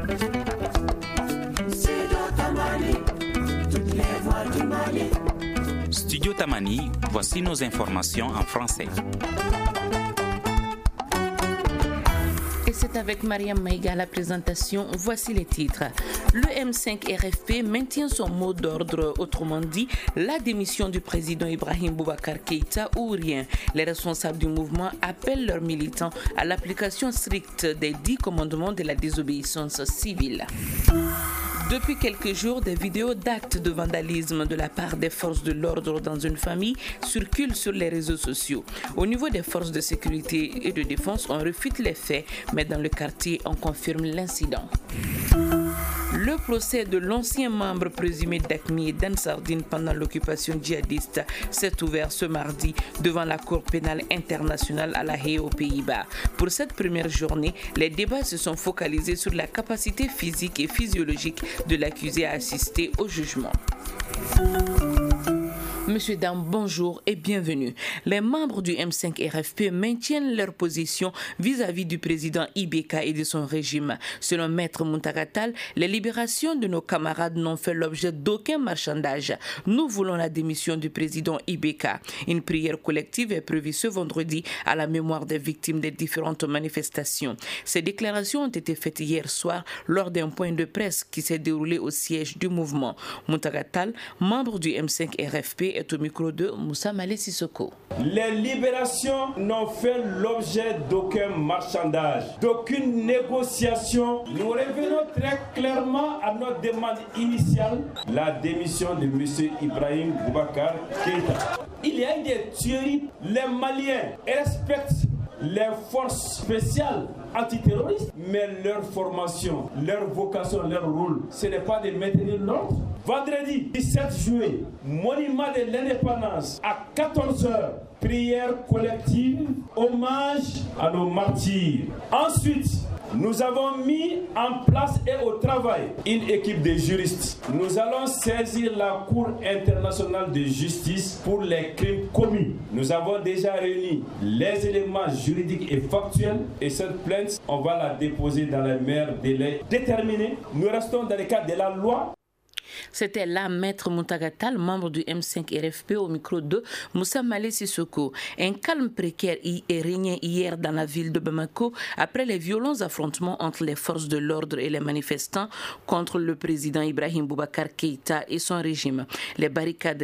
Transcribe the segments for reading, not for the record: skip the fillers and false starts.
Studio Tamani, voici nos informations en français. Et c'est avec Mariam Maïga à la présentation. Voici les titres. Le M5 RFP maintient son mot d'ordre, autrement dit, la démission du président Ibrahim Boubacar Keïta ou rien. Les responsables du mouvement appellent leurs militants à l'application stricte des 10 commandements de la désobéissance civile. Depuis quelques jours, des vidéos d'actes de vandalisme de la part des forces de l'ordre dans une famille circulent sur les réseaux sociaux. Au niveau des forces de sécurité et de défense, on réfute les faits, mais dans le quartier, on confirme l'incident. Le procès de l'ancien membre présumé d'AQMI et d'Ansardine pendant l'occupation djihadiste s'est ouvert ce mardi devant la Cour pénale internationale à La Haye aux Pays-Bas. Pour cette première journée, les débats se sont focalisés sur la capacité physique et physiologique de l'accusé à assister au jugement. Monsieur, dames, bonjour et bienvenue. Les membres du M5 RFP maintiennent leur position vis-à-vis du président Ibeka et de son régime. Selon Maître Muntagatal, les libérations de nos camarades n'ont fait l'objet d'aucun marchandage. Nous voulons la démission du président Ibeka. Une prière collective est prévue ce vendredi à la mémoire des victimes des différentes manifestations. Ces déclarations ont été faites hier soir lors d'un point de presse qui s'est déroulé au siège du mouvement. Muntagatal, membre du M5 RFP, est au micro de Moussa Malé Sissoko. Les libérations n'ont fait l'objet d'aucun marchandage, d'aucune négociation. Nous revenons très clairement à notre demande initiale, la démission de M. Ibrahim Boubacar Keïta. Il y a eu des tueries. Les Maliens respectent les forces spéciales antiterroristes, mais leur formation, leur vocation, leur rôle, ce n'est pas de maintenir l'ordre. Vendredi 17 juillet, monument de l'indépendance, à 14h, prière collective, hommage à nos martyrs. Ensuite, nous avons mis en place et au travail une équipe de juristes. Nous allons saisir la Cour internationale de justice pour les crimes commis. Nous avons déjà réuni les éléments juridiques et factuels et cette plainte, on va la déposer dans les meilleurs délais déterminés. Nous restons dans le cadre de la loi. C'était là Maître Muntagatal, membre du M5 RFP, au micro de Moussa Malé Sissoko. Un calme précaire est régné hier dans la ville de Bamako après les violents affrontements entre les forces de l'ordre et les manifestants contre le président Ibrahim Boubacar Keïta et son régime. Les barricades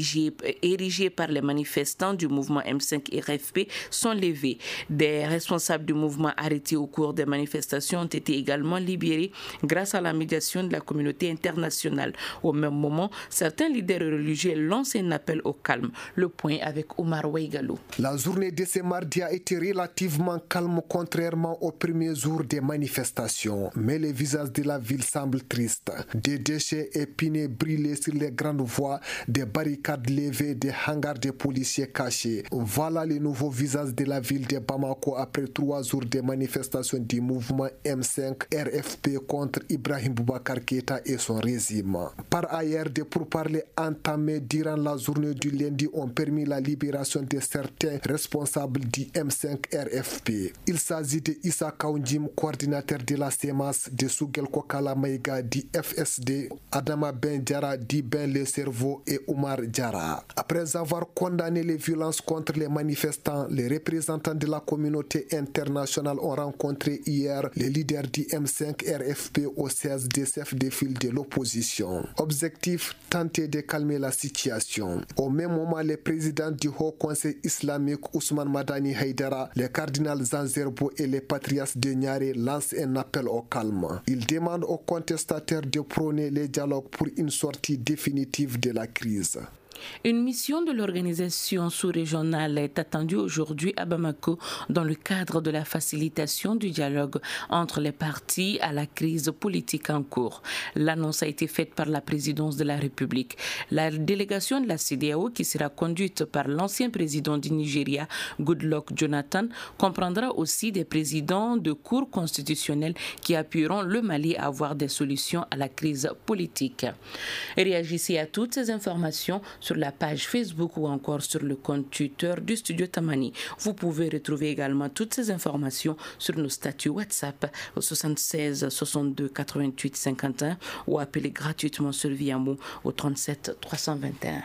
érigées par les manifestants du mouvement M5 RFP sont levées. Des responsables du mouvement arrêtés au cours des manifestations ont été également libérés grâce à la médiation de la communauté internationale. Au même moment, certains leaders religieux lancent un appel au calme. Le point avec Omar Ouaigalou. La journée de ce mardi a été relativement calme contrairement au premier jour des manifestations. Mais les visages de la ville semblent tristes. Des déchets épineux brûlés sur les grandes voies, des barricades levées, des hangars de policiers cachés. Voilà les nouveaux visages de la ville de Bamako après 3 jours de manifestations du mouvement M5 RFP contre Ibrahim Boubacar Keïta et son régime. Par ailleurs, des pourparlers entamés durant la journée du lundi ont permis la libération de certains responsables du M5 RFP. Il s'agit de Issa Kaounjim, coordinateur de la CEMAS, de Sougel Kokala Maïga, du FSD, Adama Ben Diara, du Ben Le Cerveau et Oumar Diara. Après avoir condamné les violences contre les manifestants, les représentants de la communauté internationale ont rencontré hier les leaders du M5 RFP au siège des chefs de file de l'opposition. Objectif, tenter de calmer la situation. Au même moment, le président du Haut Conseil islamique Ousmane Madani Haïdara, le cardinal Zanzerbo et les patriarches de Niaré lancent un appel au calme. Ils demandent aux contestataires de prôner les dialogues pour une sortie définitive de la crise. Une mission de l'organisation sous-régionale est attendue aujourd'hui à Bamako dans le cadre de la facilitation du dialogue entre les parties à la crise politique en cours. L'annonce a été faite par la présidence de la République. La délégation de la CEDEAO, qui sera conduite par l'ancien président du Nigeria, Goodluck Jonathan, comprendra aussi des présidents de cours constitutionnelles qui appuieront le Mali à avoir des solutions à la crise politique. Réagissez à toutes ces informations sur sur la page Facebook ou encore sur le compte Twitter du Studio Tamani. Vous pouvez retrouver également toutes ces informations sur nos statuts WhatsApp au 76 62 88 51 ou appeler gratuitement sur Viamo au 37 321.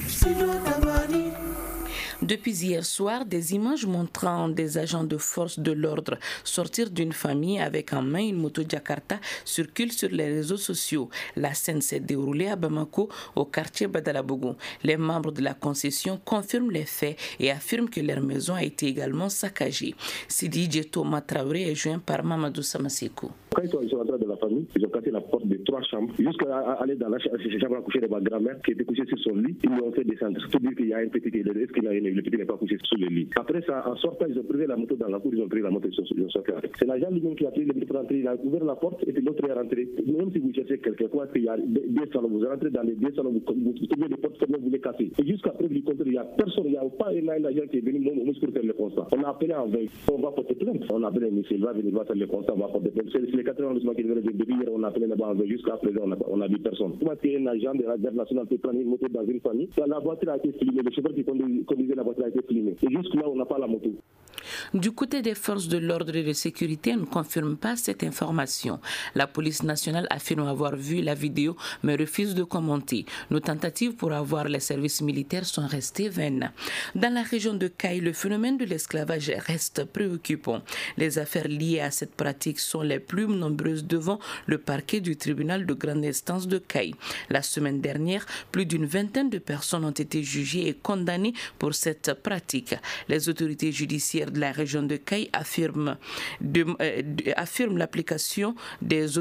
Depuis hier soir, des images montrant des agents de force de l'ordre sortir d'une famille avec en main une moto Jakarta circulent sur les réseaux sociaux. La scène s'est déroulée à Bamako, au quartier Badalabougou. Les membres de la concession confirment les faits et affirment que leur maison a été également saccagée. Sidi Djeto Matraoré est joint par Mamadou Samasekou. Quand ils sont rentrés de la famille, ils ont cassé la porte de 3 chambres jusqu'à aller dans la chambre à coucher de ma grand-mère qui était couchée sur son lit. Ils l'ont fait descendre. C'est dire qu'il y a un petit qui est est-ce qu'il y a le petit n'est pas couché sur le lit. Après ça, en sortant, ils ont pris la moto dans la cour, ils ont pris la moto, ils ont sorti avec. C'est l'agent lui-même qui a pris le moto pour rentrer, il a ouvert la porte et puis l'autre est rentré. Même si vous cherchez quelqu'un, quoi, qu'il y a deux salons, vous rentrez dans les deux salons, vous trouvez des portes comme vous les cassez. Et jusqu'à preuve du contraire, il n'y a personne, il n'y a pas un agent qui est venu pour faire le constat. On a appelé en veille, on va porter plainte. On a appelé un monsieur, il va venir, il va faire le constat, on va porter plainte. C'est les 4 ans qui viennent depuis hier, on a appelé là-bas en veille, jusqu'à présent, on a vu personne. Comment est-ce qu'un agent de la garde nationale peut prendre une moto dans une famille? La voiture a été filmée, le chauffeur qui conduisait la voiture a été filmé. Et jusque-là, on n'a pas la moto. Du côté des forces de l'ordre et de sécurité, on ne confirme pas cette information. La police nationale affirme avoir vu la vidéo, mais refuse de commenter. Nos tentatives pour avoir les services militaires sont restées vaines. Dans la région de Caille, le phénomène de l'esclavage reste préoccupant. Les affaires liées à cette pratique sont les plus nombreuses devant le parquet du tribunal de grande instance de Caille. La semaine dernière, plus d'une vingtaine de personnes ont été jugées et condamnées pour cette pratique. Les autorités judiciaires de la région de Caille affirment l'implication des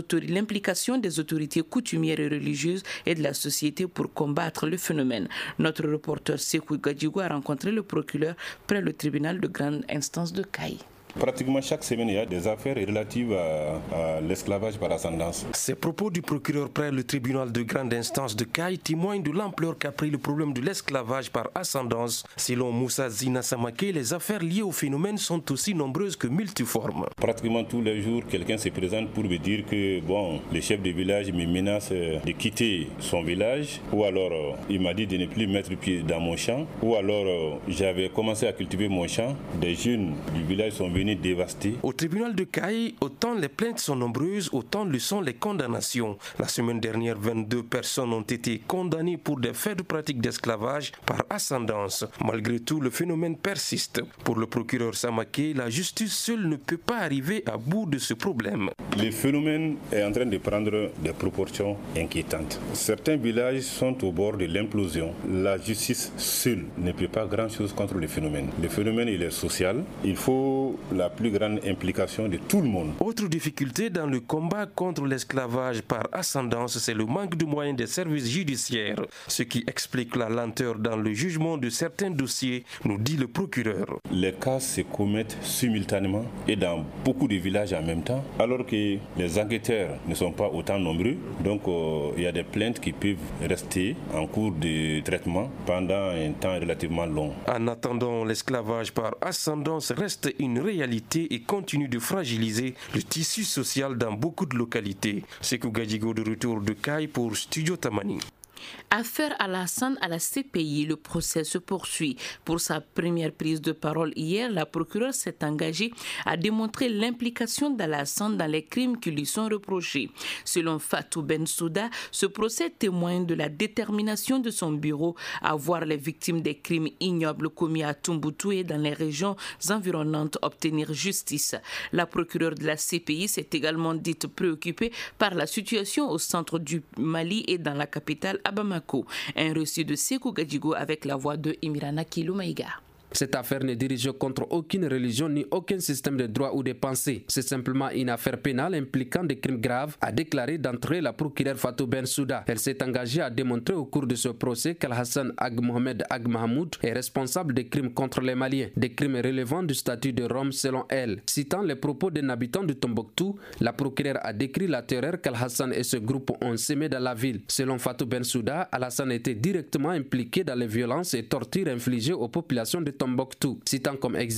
autorités coutumières et religieuses et de la société pour combattre le phénomène. Notre reporter Sekou Gadjigo a rencontré le procureur près le tribunal de grande instance de Caille. Pratiquement chaque semaine, il y a des affaires relatives à l'esclavage par ascendance. Ces propos du procureur près le tribunal de grande instance de Caille témoignent de l'ampleur qu'a pris le problème de l'esclavage par ascendance. Selon Moussa Zina Samake, les affaires liées au phénomène sont aussi nombreuses que multiformes. Pratiquement tous les jours, quelqu'un se présente pour me dire que le chef de village me menace de quitter son village, ou alors il m'a dit de ne plus mettre pied dans mon champ, ou alors j'avais commencé à cultiver mon champ, des jeunes du village sont venus dévastés. Au tribunal de Caille, autant les plaintes sont nombreuses, autant le sont les condamnations. La semaine dernière, 22 personnes ont été condamnées pour des faits de pratique d'esclavage par ascendance. Malgré tout, le phénomène persiste. Pour le procureur Samake, la justice seule ne peut pas arriver à bout de ce problème. Le phénomène est en train de prendre des proportions inquiétantes. Certains villages sont au bord de l'implosion. La justice seule ne peut pas grand-chose contre le phénomène. Le phénomène, il est social. Il faut la plus grande implication de tout le monde. Autre difficulté dans le combat contre l'esclavage par ascendance, c'est le manque de moyens des services judiciaires, ce qui explique la lenteur dans le jugement de certains dossiers, nous dit le procureur. Les cas se commettent simultanément et dans beaucoup de villages en même temps, alors que les enquêteurs ne sont pas autant nombreux. Donc il y a des plaintes qui peuvent rester en cours de traitement pendant un temps relativement long. En attendant, l'esclavage par ascendance reste une réalité et continue de fragiliser le tissu social dans beaucoup de localités. Sekou Gadjigo de retour de Caille pour Studio Tamani. Affaire Alassane à la CPI, le procès se poursuit. Pour sa première prise de parole hier, la procureure s'est engagée à démontrer l'implication d'Alassane dans les crimes qui lui sont reprochés. Selon Fatou Bensouda, ce procès témoigne de la détermination de son bureau à voir les victimes des crimes ignobles commis à Tombouctou et dans les régions environnantes obtenir justice. La procureure de la CPI s'est également dite préoccupée par la situation au centre du Mali et dans la capitale à Bamako. Un reçu de Sekou Gadjigo avec la voix de Imirana Kiloumaïga. Cette affaire n'est dirigée contre aucune religion ni aucun système de droit ou de pensée. C'est simplement une affaire pénale impliquant des crimes graves, a déclaré d'entrée la procureure Fatou Bensouda. Elle s'est engagée à démontrer au cours de ce procès qu'Al-Hassan Ag Mohamed Ag Mahmoud est responsable des crimes contre les Maliens, des crimes relevant du statut de Rome selon elle. Citant les propos d'un habitant de Tombouctou, la procureure a décrit la terreur qu'Al-Hassan et ce groupe ont sémé dans la ville. Selon Fatou Bensouda, Al-Hassan était directement impliqué dans les violences et tortures infligées aux populations de Tombouctou. Citant comme exemple,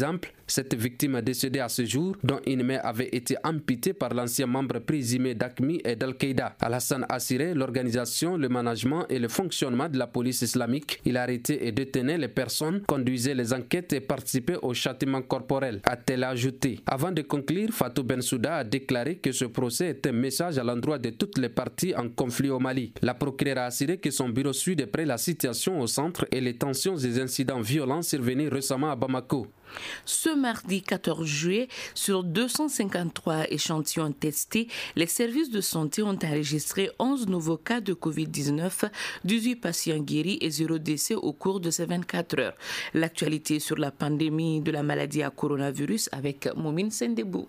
Cette victime décédée à ce jour, dont une main avait été amputée par l'ancien membre présumé d'AQMI et d'Al-Qaïda. Alassane assurait l'organisation, le management et le fonctionnement de la police islamique. Il arrêtait et détenait les personnes, conduisait les enquêtes et participait au châtiment corporel, a-t-elle ajouté. Avant de conclure, Fatou Bensouda a déclaré que ce procès est un message à l'endroit de toutes les parties en conflit au Mali. La procureure a assuré que son bureau suit de près la situation au centre et les tensions et incidents violents survenus récemment à Bamako. Ce mardi 14 juillet, sur 253 échantillons testés, les services de santé ont enregistré 11 nouveaux cas de Covid-19, 18 patients guéris et 0 décès au cours de ces 24 heures. L'actualité sur la pandémie de la maladie à coronavirus avec Moumine Sendebou.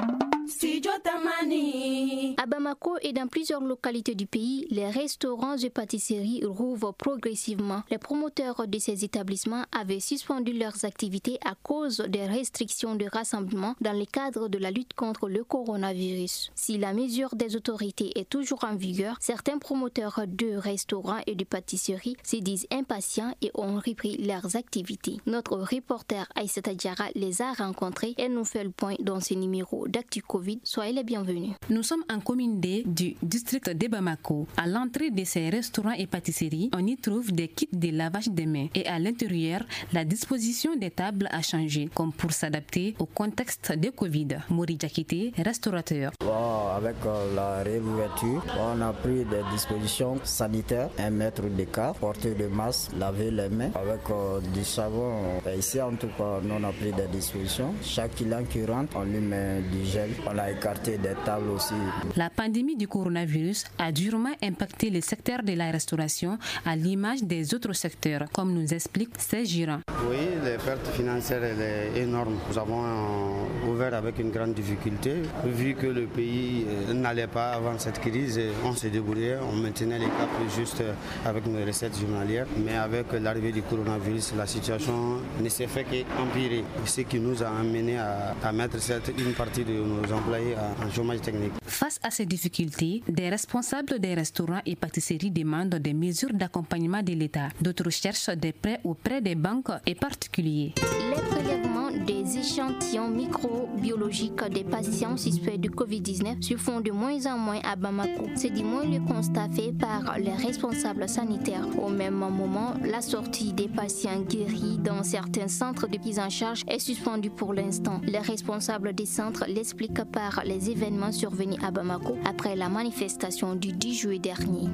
À Bamako et dans plusieurs localités du pays, les restaurants et pâtisseries rouvrent progressivement. Les promoteurs de ces établissements avaient suspendu leurs activités à cause des restrictions de rassemblement dans le cadre de la lutte contre le coronavirus. Si la mesure des autorités est toujours en vigueur, certains promoteurs de restaurants et de pâtisseries se disent impatients et ont repris leurs activités. Notre reporter Aïssata Diarra les a rencontrés et nous fait le point dans ce numéro d'Actu Covid. Soyez les bienvenus. Nous sommes en commune D du district de Bamako. À l'entrée de ces restaurants et pâtisseries, on y trouve des kits de lavage des mains. Et à l'intérieur, la disposition des tables a changé, comme pour s'adapter au contexte de Covid. Mori Diakité, restaurateur. Avec la réouverture, on a pris des dispositions sanitaires, 1 mètre d'écart, porter le masque, laver les mains avec du savon. Ici, en tout cas, nous on a pris des dispositions. Chaque client qui rentre, on lui met du gel. On a écarté des tables aussi. La pandémie du coronavirus a durement impacté le secteur de la restauration à l'image des autres secteurs, comme nous explique ces gérants. Oui, les pertes financières sont énormes. Nous avons ouvert avec une grande difficulté. Vu que le pays n'allait pas avant cette crise, on s'est débrouillé, on maintenait les caps juste avec nos recettes journalières. Mais avec l'arrivée du coronavirus, la situation ne s'est fait qu'empirer. Ce qui nous a amené à mettre une partie de nos employés en chômage technique. Face à ces difficultés, des responsables des restaurants et pâtisseries demandent des mesures d'accompagnement de l'État. D'autres cherchent des prêts auprès des banques et particuliers. Les prélèvements des échantillons microbiologiques des patients suspects de Covid-19 se font de moins en moins à Bamako. C'est du moins le constat fait par les responsables sanitaires. Au même moment, la sortie des patients guéris dans certains centres de prise en charge est suspendue pour l'instant. Les responsables des centres l'expliquent par les événements survenus à Bamako après la manifestation du 10 juillet dernier.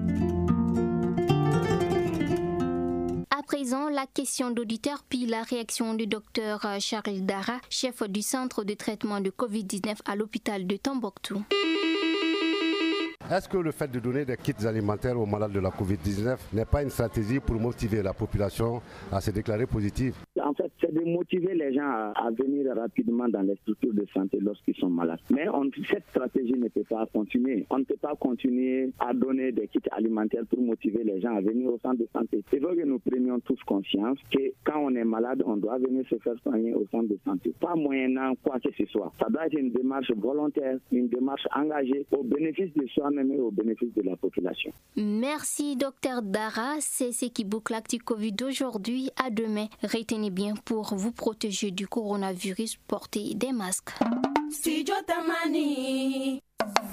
À présent, la question d'auditeur puis la réaction du docteur Charles Dara, chef du centre de traitement de Covid-19 à l'hôpital de Tombouctou. Est-ce que le fait de donner des kits alimentaires aux malades de la Covid-19 n'est pas une stratégie pour motiver la population à se déclarer positive? En fait, c'est de motiver les gens à venir rapidement dans les structures de santé lorsqu'ils sont malades. Mais cette stratégie ne peut pas continuer. On ne peut pas continuer à donner des kits alimentaires pour motiver les gens à venir au centre de santé. Il faut que nous prenions tous conscience que quand on est malade, on doit venir se faire soigner au centre de santé. Pas moyennant quoi que ce soit. Ça doit être une démarche volontaire, une démarche engagée au bénéfice de soi-même et au bénéfice de la population. Merci, docteur Dara. C'est ce qui boucle l'actu Covid d'aujourd'hui. À demain. Retenez bien, pour vous protéger du coronavirus, portez des masques. Studio Tamani.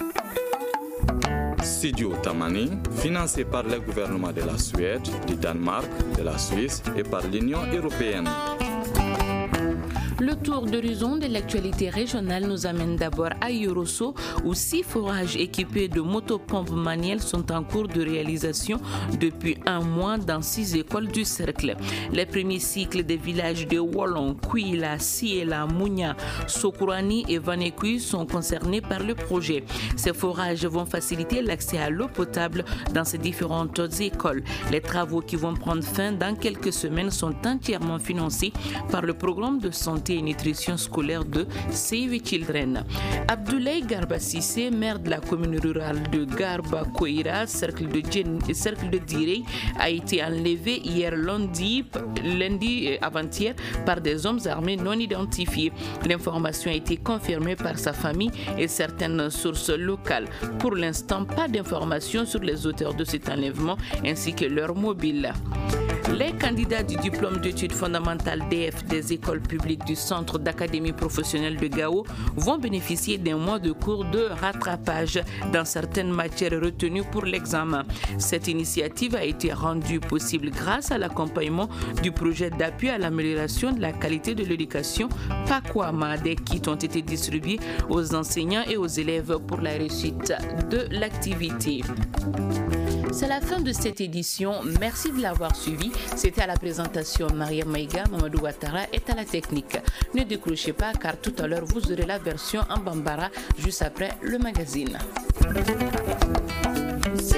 Studio Tamani, financé par le gouvernement de la Suède, du Danemark, de la Suisse et par l'Union européenne. Le tour d'horizon de l'actualité régionale nous amène d'abord à Yorosso, où 6 forages équipés de motopompes manuelles sont en cours de réalisation depuis 1 mois dans 6 écoles du cercle. Les premiers cycles des villages de Wolon, Kouila, Siela, Mounia, Sokourani et Vanekui sont concernés par le projet. Ces forages vont faciliter l'accès à l'eau potable dans ces différentes écoles. Les travaux qui vont prendre fin dans quelques semaines sont entièrement financés par le programme de santé et nutrition scolaire de Save Children. Abdoulaye Garba Sissé, maire de la commune rurale de Garba Koira, cercle de Direy, a été enlevé hier lundi avant-hier par des hommes armés non identifiés. L'information a été confirmée par sa famille et certaines sources locales. Pour l'instant, pas d'informations sur les auteurs de cet enlèvement ainsi que leur mobile. Les candidats du diplôme d'études fondamentales DF des écoles publiques du Centre d'académie professionnelle de Gao vont bénéficier d'un mois de cours de rattrapage dans certaines matières retenues pour l'examen. Cette initiative a été rendue possible grâce à l'accompagnement du projet d'appui à l'amélioration de la qualité de l'éducation PACOAMA. Des kits ont été distribués aux enseignants et aux élèves pour la réussite de l'activité. C'est la fin de cette édition. Merci de l'avoir suivi. C'était à la présentation Mariam Maïga, Mamadou Ouattara est à la technique. Ne décrochez pas car tout à l'heure vous aurez la version en Bambara juste après le magazine.